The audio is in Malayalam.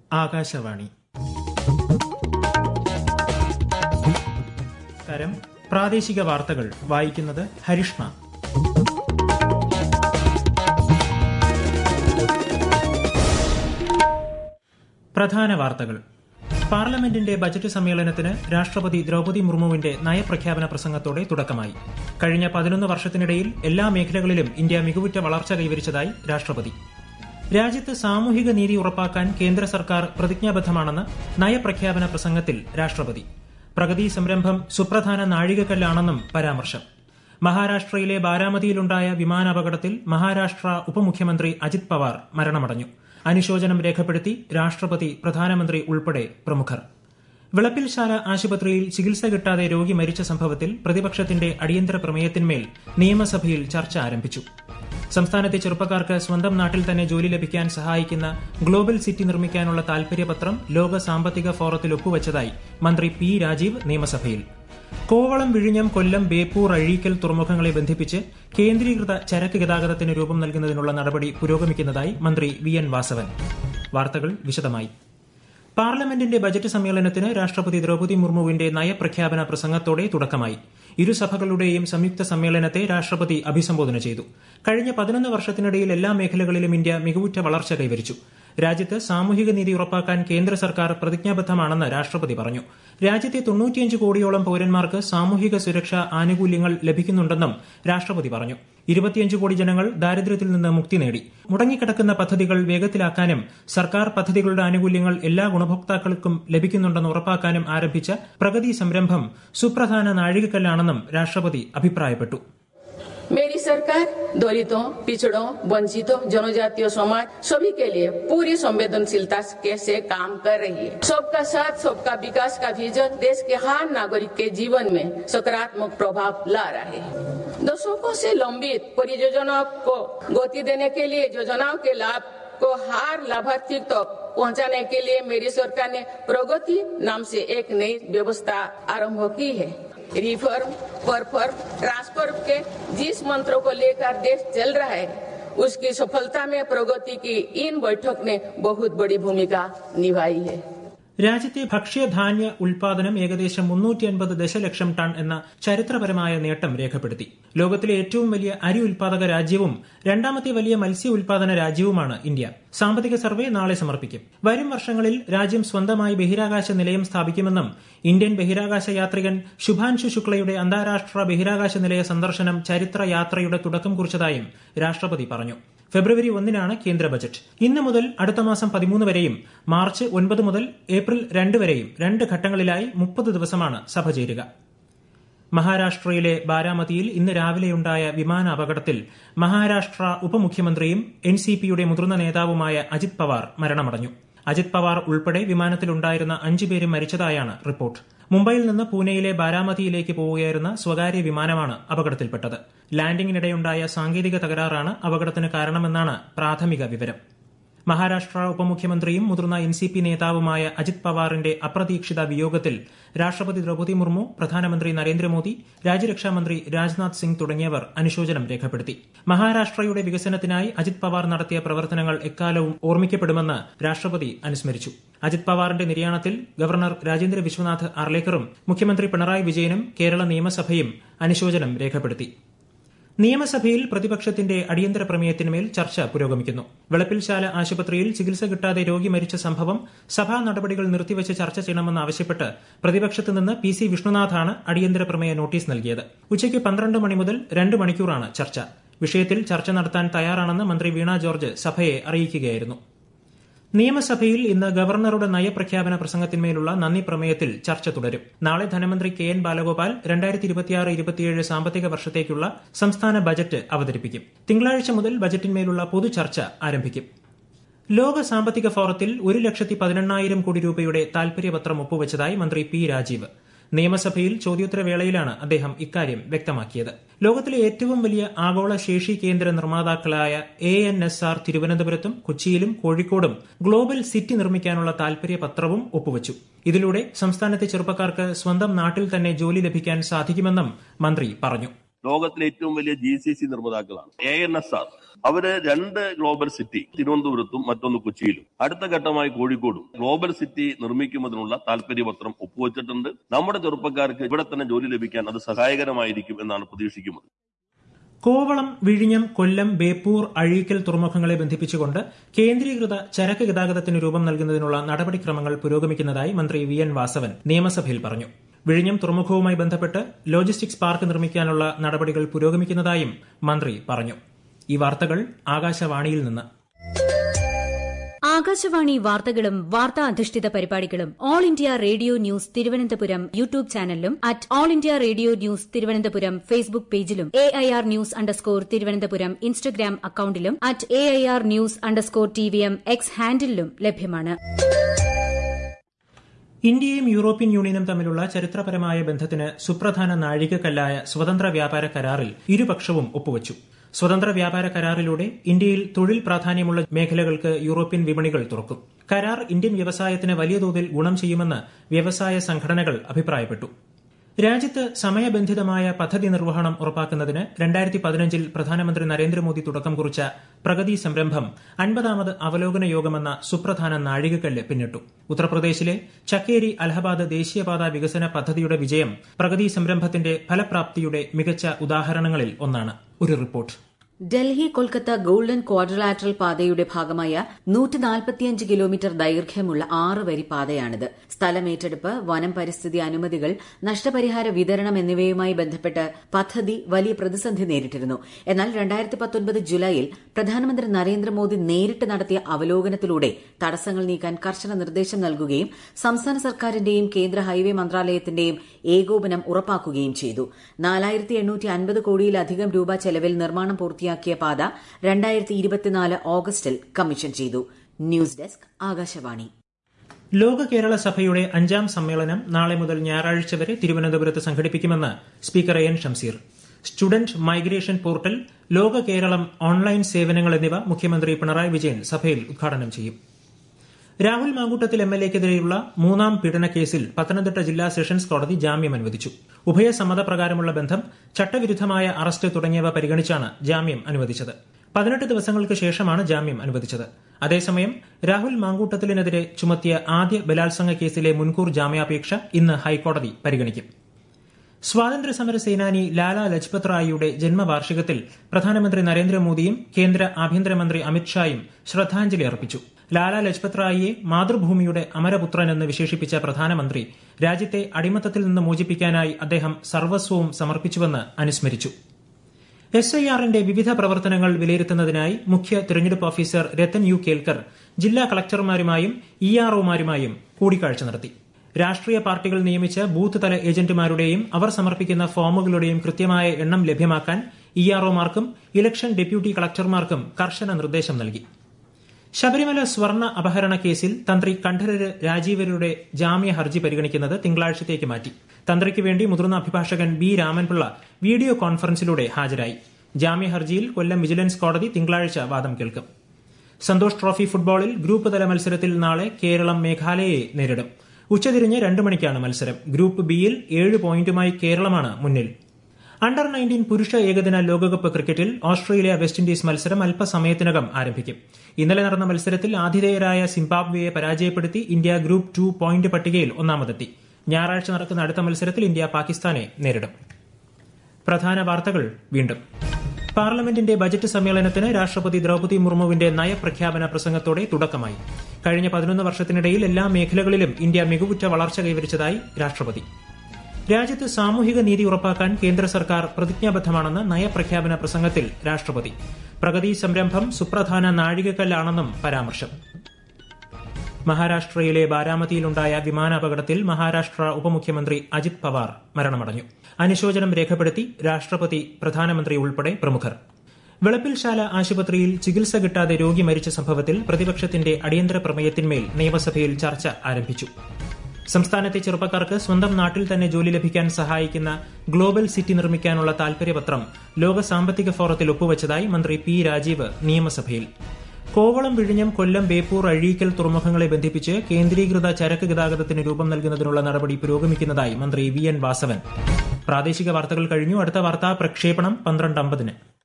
ആകാശവാണി. പ്രാദേശിക വാർത്തകൾ വായിക്കുന്നത് ഹരിഷ്ണ. പ്രധാന വാർത്തകൾ. പാർലമെന്റിന്റെ ബജറ്റ് സമ്മേളനത്തിന് രാഷ്ട്രപതി ദ്രൌപദി മുർമുവിന്റെ നയപ്രഖ്യാപന പ്രസംഗത്തോടെ തുടക്കമായി. കഴിഞ്ഞ 11 വർഷത്തിനിടയിൽ എല്ലാ മേഖലകളിലും ഇന്ത്യ മികവുറ്റ വളർച്ച കൈവരിച്ചതായി രാഷ്ട്രപതി. രാജ്യത്ത് സാമൂഹിക നീതി ഉറപ്പാക്കാൻ കേന്ദ്ര സർക്കാർ പ്രതിജ്ഞാബദ്ധമാണെന്ന് നയപ്രഖ്യാപന പ്രസംഗത്തിൽ രാഷ്ട്രപതി. പ്രഗതി സംരംഭം സുപ്രധാന നാഴികക്കല്ലാണെന്നും പരാമർശം. മഹാരാഷ്ട്രയിലെ ബാരാമതിയിലുണ്ടായ വിമാനാപകടത്തിൽ മഹാരാഷ്ട്ര ഉപമുഖ്യമന്ത്രി അജിത് പവാർ മരണമടഞ്ഞു. അനുശോചനം രേഖപ്പെടുത്തി രാഷ്ട്രപതി, പ്രധാനമന്ത്രി ഉൾപ്പെടെ പ്രമുഖർ. വിളപ്പിൽശാല ആശുപത്രിയിൽ ചികിത്സ കിട്ടാതെ രോഗി മരിച്ച സംഭവത്തിൽ പ്രതിപക്ഷത്തിന്റെ അടിയന്തര പ്രമേയത്തിന്മേൽ നിയമസഭയിൽ ചർച്ച ആരംഭിച്ചു. സംസ്ഥാനത്തെ ചെറുപ്പക്കാർക്ക് സ്വന്തം നാട്ടിൽ തന്നെ ജോലി ലഭിക്കാൻ സഹായിക്കുന്ന ഗ്ലോബൽ സിറ്റി നിർമ്മിക്കാനുള്ള താൽപര്യപത്രം ലോക സാമ്പത്തിക ഫോറത്തിൽ ഒപ്പുവച്ചതായി മന്ത്രി പി രാജീവ് നിയമസഭയിൽ. കോവളം, വിഴിഞ്ഞം, കൊല്ലം, ബേപ്പൂർ, അഴീക്കൽ തുറമുഖങ്ങളെ ബന്ധിപ്പിച്ച് കേന്ദ്രീകൃത ചരക്ക് ഗതാഗതത്തിന് രൂപം നൽകുന്നതിനുള്ള നടപടി പുരോഗമിക്കുന്നതായി മന്ത്രി വി എൻ വാസവൻ. വാർത്തകൾ വിശദമായി. പാർലമെന്റിന്റെ ബജറ്റ് സമ്മേളനത്തിന് രാഷ്ട്രപതി ദ്രൌപദി മുർമുവിന്റെ നയപ്രഖ്യാപന പ്രസംഗത്തോടെ തുടക്കമായി. ഇരുസഭകളുടെയും സംയുക്ത സമ്മേളനത്തെ രാഷ്ട്രപതി അഭിസംബോധന ചെയ്തു. കഴിഞ്ഞ 11 വർഷത്തിനിടയിൽ എല്ലാ മേഖലകളിലും ഇന്ത്യ മികവുറ്റ വളർച്ച കൈവരിച്ചു. രാജ്യത്ത് സാമൂഹിക നീതി ഉറപ്പാക്കാൻ കേന്ദ്ര സർക്കാർ പ്രതിജ്ഞാബദ്ധമാണെന്ന് രാഷ്ട്രപതി പറഞ്ഞു. രാജ്യത്തെ 95 കോടിയോളം പൌരന്മാർക്ക് സാമൂഹിക സുരക്ഷാ ആനുകൂല്യങ്ങൾ ലഭിക്കുന്നുണ്ടെന്നും രാഷ്ട്രപതി പറഞ്ഞു. 25 കോടി ജനങ്ങൾ ദാരിദ്ര്യത്തിൽ നിന്ന് മുക്തി നേടി. മുടങ്ങിക്കിടക്കുന്ന പദ്ധതികൾ വേഗത്തിലാക്കാനും സർക്കാർ പദ്ധതികളുടെ ആനുകൂല്യങ്ങൾ എല്ലാ ഗുണഭോക്താക്കൾക്കും ലഭിക്കുന്നുണ്ടെന്ന് ഉറപ്പാക്കാനും ആരംഭിച്ച പ്രഗതി സംരംഭം സുപ്രധാന നാഴികക്കല്ലാണെന്നും രാഷ്ട്രപതി അഭിപ്രായപ്പെട്ടു. मेरी सरकार दलितों, पिछड़ों, वंचितों, जनजातीय समाज सभी के लिए पूरी संवेदनशीलता से काम कर रही है. सबका साथ सबका विकास का विजन देश के हर नागरिक के जीवन में सकारात्मक प्रभाव ला रहा है. दशकों से लंबित परियोजनाओं को गति देने के लिए योजनाओं के लाभ को हर लाभार्थी तक पहुंचाने के लिए मेरी सरकार ने प्रगति नाम से एक नई व्यवस्था आरंभ की है. रिफॉर्म, परफॉर्म, ट्रांसफर के जिस मंत्रों को लेकर देश चल रहा है उसकी सफलता में प्रगति की इन बैठक ने बहुत बड़ी भूमिका निभाई है. രാജ്യത്തെ ഭക്ഷ്യധാന്യ ഉൽപാദനം ഏകദേശം 350 ദശലക്ഷം ടൺ എന്ന ചരിത്രപരമായ നേട്ടം രേഖപ്പെടുത്തി. ലോകത്തിലെ ഏറ്റവും വലിയ അരി ഉൽപാദക രാജ്യവും രണ്ടാമത്തെ വലിയ മത്സ്യ ഉൽപാദന രാജ്യവുമാണ് ഇന്ത്യ. സാമ്പത്തിക സർവേ നാളെ സമർപ്പിക്കും. വരും വർഷങ്ങളിൽ രാജ്യം സ്വന്തമായി ബഹിരാകാശ നിലയം സ്ഥാപിക്കുമെന്നും ഇന്ത്യൻ ബഹിരാകാശ യാത്രികൻ ശുഭാൻശു ശുക്ലയുടെ അന്താരാഷ്ട്ര ബഹിരാകാശ നിലയ സന്ദർശനം ചരിത്ര യാത്രയുടെ തുടക്കം കുറിച്ചതായും രാഷ്ട്രപതി പറഞ്ഞു. ഫെബ്രുവരി 1-നാണ് കേന്ദ്ര ബജറ്റ്. ഇന്ന് മുതൽ അടുത്ത മാസം 13 വരെയും മാർച്ച് 9 മുതൽ ഏപ്രിൽ 2 വരെയും 2 ഘട്ടങ്ങളിലായി 30 ദിവസമാണ് സഭ ചേരുക. മഹാരാഷ്ട്രയിലെ ബാരാമതിയിൽ ഇന്ന് രാവിലെയുണ്ടായ വിമാനാപകടത്തിൽ മഹാരാഷ്ട്ര ഉപമുഖ്യമന്ത്രിയും എൻസിപിയുടെ മുതിർന്ന നേതാവുമായ അജിത് പവാർ മരണമടഞ്ഞു. അജിത് പവാർ ഉൾപ്പെടെ വിമാനത്തിലുണ്ടായിരുന്ന 5 പേരും മരിച്ചതായാണ് റിപ്പോർട്ട്. മുംബൈയിൽ നിന്ന് പൂനെയിലെ ബാരാമതിയിലേക്ക് പോവുകയായിരുന്ന സ്വകാര്യ വിമാനമാണ് അപകടത്തിൽപ്പെട്ടത്. ലാൻഡിംഗിനിടെയുണ്ടായ സാങ്കേതിക തകരാറാണ് അപകടത്തിന് കാരണമെന്നാണ് പ്രാഥമിക വിവരം. മഹാരാഷ്ട്ര ഉപമുഖ്യമന്ത്രിയും മുതിർന്ന എൻസിപി നേതാവുമായ അജിത് പവാറിന്റെ അപ്രതീക്ഷിത വിയോഗത്തിൽ രാഷ്ട്രപതി ദ്രൌപദി മുർമു, പ്രധാനമന്ത്രി നരേന്ദ്രമോദി, രാജ്യരക്ഷാമന്ത്രി രാജ്നാഥ് സിംഗ് തുടങ്ങിയവർ അനുശോചനം രേഖപ്പെടുത്തി. മഹാരാഷ്ട്രയുടെ വികസനത്തിനായി അജിത് പവാർ നടത്തിയ പ്രവർത്തനങ്ങൾ എക്കാലവും ഓർമ്മിക്കപ്പെടുമെന്ന് രാഷ്ട്രപതി അനുസ്മരിച്ചു. അജിത് പവാറിന്റെ നിര്യാണത്തിൽ ഗവർണർ രാജേന്ദ്ര വിശ്വനാഥ് ആർലേക്കറും മുഖ്യമന്ത്രി പിണറായി വിജയനും കേരള നിയമസഭയും അനുശോചനം രേഖപ്പെടുത്തി. നിയമസഭയിൽ പ്രതിപക്ഷത്തിന്റെ അടിയന്തര പ്രമേയത്തിന്മേൽ ചർച്ച പുരോഗമിക്കുന്നു. വിളപ്പിൽശാല ആശുപത്രിയിൽ ചികിത്സ കിട്ടാതെ രോഗി മരിച്ച സംഭവം സഭാ നടപടികൾ നിർത്തിവച്ച് ചർച്ച ചെയ്യണമെന്നാവശ്യപ്പെട്ട് പ്രതിപക്ഷത്ത് നിന്ന് പി.സി. വിഷ്ണുനാഥാണ് അടിയന്തര പ്രമേയ നോട്ടീസ് നൽകിയത്. ഉച്ചയ്ക്ക് 12 മണി മുതൽ 2 മണിക്കൂറാണ് ചർച്ച. വിഷയത്തിൽ ചർച്ച നടത്താൻ തയ്യാറാണെന്ന് മന്ത്രി വീണ ജോർജ് സഭയെ അറിയിക്കുകയായിരുന്നു. നിയമസഭയിൽ ഇന്ന് ഗവർണറുടെ നയപ്രഖ്യാപന പ്രസംഗത്തിന്മേലുള്ള നന്ദി പ്രമേയത്തിൽ ചർച്ച തുടരും. നാളെ ധനമന്ത്രി കെ.എൻ. ബാലഗോപാൽ 2026-27 സാമ്പത്തിക വർഷത്തേക്കുള്ള സംസ്ഥാന ബജറ്റ് അവതരിപ്പിക്കും. തിങ്കളാഴ്ച മുതൽ ബജറ്റിന്മേലുള്ള പൊതുചർച്ച ആരംഭിക്കും. ലോക സാമ്പത്തിക ഫോറത്തിൽ 1,18,000 കോടി രൂപയുടെ താൽപര്യപത്രം ഒപ്പുവച്ചതായി മന്ത്രി പി രാജീവ്. നിയമസഭയിൽ ചോദ്യോത്തരവേളയിലാണ് അദ്ദേഹം ഇക്കാര്യം വ്യക്തമാക്കിയത്. ലോകത്തിലെ ഏറ്റവും വലിയ ആഗോള ശേഷി കേന്ദ്ര നിർമ്മാതാക്കളായ ANSR തിരുവനന്തപുരത്തും കൊച്ചിയിലും കോഴിക്കോടും ഗ്ലോബൽ സിറ്റി നിർമ്മിക്കാനുള്ള താൽപര്യപത്രവും ഒപ്പുവച്ചു. ഇതിലൂടെ സംസ്ഥാനത്തെ ചെറുപ്പക്കാർക്ക് സ്വന്തം നാട്ടിൽ തന്നെ ജോലി ലഭിക്കാൻ സാധിക്കുമെന്നും മന്ത്രി പറഞ്ഞു. ലോകത്തിലെ ഏറ്റവും വലിയ GCC നിർമ്മാതാക്കളാണ് ANSR. അവര് 2 ഗ്ലോബൽ സിറ്റി തിരുവനന്തപുരത്തും മറ്റൊന്ന് കൊച്ചിയിലും അടുത്ത ഘട്ടമായി കോഴിക്കോടും ഗ്ലോബൽ സിറ്റി നിർമ്മിക്കുന്നതിനുള്ള താല്പര്യപത്രം ഒപ്പുവച്ചിട്ടുണ്ട്. നമ്മുടെ ചെറുപ്പക്കാർക്ക് ഇവിടെ തന്നെ ജോലി ലഭിക്കാൻ അത് സഹായകരമായിരിക്കും എന്നാണ് പ്രതീക്ഷിക്കുന്നത്. കോവളം, വിഴിഞ്ഞം, കൊല്ലം, ബേപ്പൂർ, അഴീക്കൽ തുറമുഖങ്ങളെ ബന്ധിപ്പിച്ചുകൊണ്ട് കേന്ദ്രീകൃത ചരക്ക് ഗതാഗതത്തിന് രൂപം നൽകുന്നതിനുള്ള നടപടിക്രമങ്ങൾ പുരോഗമിക്കുന്നതായി മന്ത്രി VN വാസവൻ നിയമസഭയിൽ പറഞ്ഞു. വിഴിഞ്ഞം തുറമുഖവുമായി ബന്ധപ്പെട്ട് ലോജിസ്റ്റിക്സ് പാർക്ക് നിർമ്മിക്കാനുള്ള നടപടികൾ പുരോഗമിക്കുന്നതായും മന്ത്രി പറഞ്ഞു. ഈ വാർത്തകൾ ആകാശവാണിയിൽ നിന്ന്. ആകാശവാണി വാർത്തകളും വാർത്താ അധിഷ്ഠിത പരിപാടികളും all India radio news Thiruvananthapuram YouTube ചാനലിലും @all India radio news Thiruvananthapuram Facebook പേജിലും AIR ന്യൂസ് _ ഇൻസ്റ്റഗ്രാം അക്കൌണ്ടിലും @AIR ന്യൂസ് _ TVM X ഹാൻഡിലും ലഭ്യമാണ്. ഇന്ത്യയും യൂറോപ്യൻ യൂണിയനും തമ്മിലുള്ള ചരിത്രപരമായ ബന്ധത്തിന് സുപ്രധാന നാഴികക്കല്ലായ സ്വതന്ത്ര വ്യാപാര കരാറിൽ ഇരുപക്ഷവും ഒപ്പുവച്ചു. സ്വതന്ത്ര വ്യാപാര കരാറിലൂടെ ഇന്ത്യയിൽ തൊഴിൽ പ്രാധാന്യമുള്ള മേഖലകൾക്ക് യൂറോപ്യൻ വിപണികൾ തുറക്കും. കരാർ ഇന്ത്യൻ വ്യവസായത്തിന് വലിയ തോതിൽ ഗുണം ചെയ്യുമെന്ന് വ്യവസായ സംഘടനകൾ അഭിപ്രായപ്പെട്ടു. രാജ്യത്ത് സമയബന്ധിതമായ പദ്ധതി നിർവഹണം ഉറപ്പാക്കുന്നതിന് 2015 പ്രധാനമന്ത്രി നരേന്ദ്രമോദി തുടക്കം കുറിച്ച പ്രഗതി സംരംഭം 50ാമത് അവലോകന യോഗമെന്ന സുപ്രധാന നാഴികക്കല്ല് പിന്നിട്ടു. ഉത്തർപ്രദേശിലെ ചക്കേരി അലഹബാദ് ദേശീയപാത വികസന പദ്ധതിയുടെ വിജയം പ്രഗതി സംരംഭത്തിന്റെ ഫലപ്രാപ്തിയുടെ മികച്ച ഉദാഹരണങ്ങളിൽ ഒന്നാണ്. ഒരു report. Delhi Kolkata golden quadrilateral പാതയുടെ ഭാഗമായ 145 കിലോമീറ്റർ ദൈർഘ്യമുള്ള 6 വരി പാതയാണിത്. സ്ഥലമേറ്റെടുപ്പ്, വനം പരിസ്ഥിതി അനുമതികൾ, നഷ്ടപരിഹാര വിതരണം എന്നിവയുമായി ബന്ധപ്പെട്ട് പദ്ധതി വലിയ പ്രതിസന്ധി നേരിട്ടിരുന്നു. എന്നാൽ 2019 ജൂലൈയിൽ പ്രധാനമന്ത്രി നരേന്ദ്രമോദി നേരിട്ട് നടത്തിയ അവലോകനത്തിലൂടെ തടസ്സങ്ങൾ നീക്കാൻ കർശന നിർദ്ദേശം നൽകുകയും സംസ്ഥാന സർക്കാരിന്റെയും കേന്ദ്ര ഹൈവേ മന്ത്രാലയത്തിന്റെയും ഏകോപനം ഉറപ്പാക്കുകയും ചെയ്തു. 4850 കോടിയിലധികം രൂപ ചെലവിൽ നിർമ്മാണം പൂർത്തിയാക്കിയ പാത 2024 ഓഗസ്റ്റിൽ കമ്മീഷൻ ചെയ്തു. News desk, Akashvani. ലോക കേരള സഭയുടെ 5ാം സമ്മേളനം നാളെ മുതൽ ഞായറാഴ്ച വരെ തിരുവനന്തപുരത്ത് സംഘടിപ്പിക്കുമെന്ന് speaker AN Shamseer. Student migration portal, Loka Keralam online സേവനങ്ങൾ എന്നിവ മുഖ്യമന്ത്രി പിണറായി വിജയൻ സഭയിൽ ഉദ്ഘാടനം ചെയ്യും. രാഹുൽ മാങ്കൂട്ടത്തിൽ MLAക്കെതിരെയുള്ള 3ാം പീഡനക്കേസിൽ പത്തനംതിട്ട ജില്ലാ സെഷൻസ് കോടതി ജാമ്യം അനുവദിച്ചു. ഉഭയസമ്മതപ്രകാരമുള്ള ബന്ധം, ചട്ടവിരുദ്ധമായ അറസ്റ്റ് തുടങ്ങിയവ പരിഗണിച്ചാണ് ജാമ്യം അനുവദിച്ചത്. 18 ദിവസങ്ങൾക്ക് ശേഷമാണ് ജാമ്യം അനുവദിച്ചത്. അതേസമയം രാഹുൽ മാങ്കൂട്ടത്തിലിനെതിരെ ചുമത്തിയ ആദ്യ ബലാത്സംഗ കേസിലെ മുൻകൂർ ജാമ്യാപേക്ഷ ഇന്ന് ഹൈക്കോടതി പരിഗണിക്കും. സ്വാതന്ത്ര്യസമര സേനാനി ലാലാ ലജ്പത് റായിയുടെ ജന്മവാർഷികത്തിൽ പ്രധാനമന്ത്രി നരേന്ദ്രമോദിയും കേന്ദ്ര ആഭ്യന്തരമന്ത്രി അമിത്ഷായും ശ്രദ്ധാഞ്ജലി അർപ്പിച്ചു. ലാലാ ലജ്പത് റായിയെ മാതൃഭൂമിയുടെ അമരപുത്രൻ എന്ന് വിശേഷിപ്പിച്ച പ്രധാനമന്ത്രി രാജ്യത്തെ അടിമത്തത്തിൽ നിന്ന് മോചിപ്പിക്കാനായി അദ്ദേഹം സർവസ്വവും സമർപ്പിച്ചുവെന്ന് അനുസ്മരിച്ചു. SIRന്റെ വിവിധ പ്രവർത്തനങ്ങൾ വിലയിരുത്തുന്നതിനായി മുഖ്യ തെരഞ്ഞെടുപ്പ് ഓഫീസർ രത്തൻ യു കേൽക്കർ ജില്ലാ കളക്ടർമാരുമായും EROമാരുമായും കൂടിക്കാഴ്ച നടത്തി. രാഷ്ട്രീയ പാർട്ടികൾ നിയമിച്ച ബൂത്ത് തല ഏജന്റുമാരുടെയും അവർ സമർപ്പിക്കുന്ന ഫോമുകളുടെയും കൃത്യമായ എണ്ണം ലഭ്യമാക്കാൻ EROമാർക്കും ഇലക്ഷൻ ഡെപ്യൂട്ടി കളക്ടർമാർക്കും കർശന നിർദ്ദേശം നൽകി. ശബരിമല സ്വർണ്ണ അപഹരണ കേസിൽ തന്ത്രി കണ്ഠരര് രാജീവരുടെ ജാമ്യ ഹർജി പരിഗണിക്കുന്നത് തിങ്കളാഴ്ചത്തേക്ക് മാറ്റി. തന്ത്രിക്ക് വേണ്ടി മുതിർന്ന അഭിഭാഷകൻ B രാമൻപിള്ള വീഡിയോ കോൺഫറൻസിലൂടെ ഹാജരായി. ജാമ്യ ഹർജിയിൽ കൊല്ലം വിജിലൻസ് കോടതി തിങ്കളാഴ്ച വാദം കേൾക്കും. സന്തോഷ് ട്രോഫി ഫുട്ബോളിൽ ഗ്രൂപ്പ് തല മത്സരത്തിൽ നാളെ കേരളം മേഘാലയയെ നേരിടും. ഉച്ചതിരിഞ്ഞ് 2 മണിക്കാണ് മത്സരം. ഗ്രൂപ്പ് ബിയിൽ 7 പോയിന്റുമായി കേരളമാണ് മുന്നിൽ. അണ്ടർ 19 പുരുഷ ഏകദിന ലോകകപ്പ് ക്രിക്കറ്റിൽ ഓസ്ട്രേലിയ വെസ്റ്റ് ഇൻഡീസ് മത്സരം അല്പസമയത്തിനകം ആരംഭിക്കും. ഇന്നലെ നടന്ന മത്സരത്തിൽ ആതിഥേയരായ സിംബാബ്വെയെ പരാജയപ്പെടുത്തി ഇന്ത്യ ഗ്രൂപ്പ് 2 പോയിന്റ് പട്ടികയിൽ ഒന്നാമതെത്തി. ഞായറാഴ്ച നടക്കുന്ന അടുത്ത മത്സരത്തിൽ ഇന്ത്യ പാകിസ്ഥാനെ നേരിടും. പ്രധാന വാർത്തകൾ വീണ്ടും. പാർലമെന്റിന്റെ ബജറ്റ് സമ്മേളനത്തിന് രാഷ്ട്രപതി ദ്രൌപദി മുർമുവിന്റെ നയപ്രഖ്യാപന പ്രസംഗത്തോടെ തുടക്കമായി. കഴിഞ്ഞ 11 വർഷത്തിനിടയിൽ എല്ലാ മേഖലകളിലും ഇന്ത്യ മികവുറ്റ വളർച്ച കൈവരിച്ചതായി രാഷ്ട്രപതി. രാജ്യത്ത് സാമൂഹിക നീതി ഉറപ്പാക്കാൻ കേന്ദ്ര സർക്കാർ പ്രതിജ്ഞാബദ്ധമാണെന്ന് നയപ്രഖ്യാപന പ്രസംഗത്തിൽ രാഷ്ട്രപതി. പ്രഗതി സംരംഭം സുപ്രധാന നാഴികക്കല്ലാണെന്നും പരാമർശം. മഹാരാഷ്ട്രയിലെ ബാരാമതിയിലുണ്ടായ വിമാനാപകടത്തിൽ മഹാരാഷ്ട്ര ഉപമുഖ്യമന്ത്രി അജിത് പവാർ മരണമടഞ്ഞു. അനുശോചനം രേഖപ്പെടുത്തി രാഷ്ട്രപതി, പ്രധാനമന്ത്രി ഉൾപ്പെടെ പ്രമുഖർ. വെളപ്പിൽശാല ആശുപത്രിയിൽ ചികിത്സ കിട്ടാതെ രോഗി മരിച്ച സംഭവത്തിൽ പ്രതിപക്ഷത്തിന്റെ അടിയന്തര പ്രമേയത്തിന്മേൽ നിയമസഭയിൽ ചർച്ച ആരംഭിച്ചു. സംസ്ഥാനത്തെ ചെറുപ്പക്കാർക്ക് സ്വന്തം നാട്ടിൽ തന്നെ ജോലി ലഭിക്കാൻ സഹായിക്കുന്ന ഗ്ലോബൽ സിറ്റി നിർമ്മിക്കാനുള്ള താൽപര്യപത്രം ലോക സാമ്പത്തിക ഫോറത്തിൽ ഒപ്പുവച്ചതായി മന്ത്രി P രാജീവ് നിയമസഭയിൽ. കോവളം, വിഴിഞ്ഞം, കൊല്ലം, ബേപ്പൂർ, അഴീക്കൽ തുറമുഖങ്ങളെ ബന്ധിപ്പിച്ച് കേന്ദ്രീകൃത ചരക്ക് ഗതാഗതത്തിന് രൂപം നൽകുന്നതിനുള്ള നടപടി പുരോഗമിക്കുന്നതായി മന്ത്രി VN വാസവൻ. പ്രാദേശിക വാർത്തകൾ കഴിഞ്ഞു. അടുത്ത വാർത്താ പ്രക്ഷേപണം 12:50.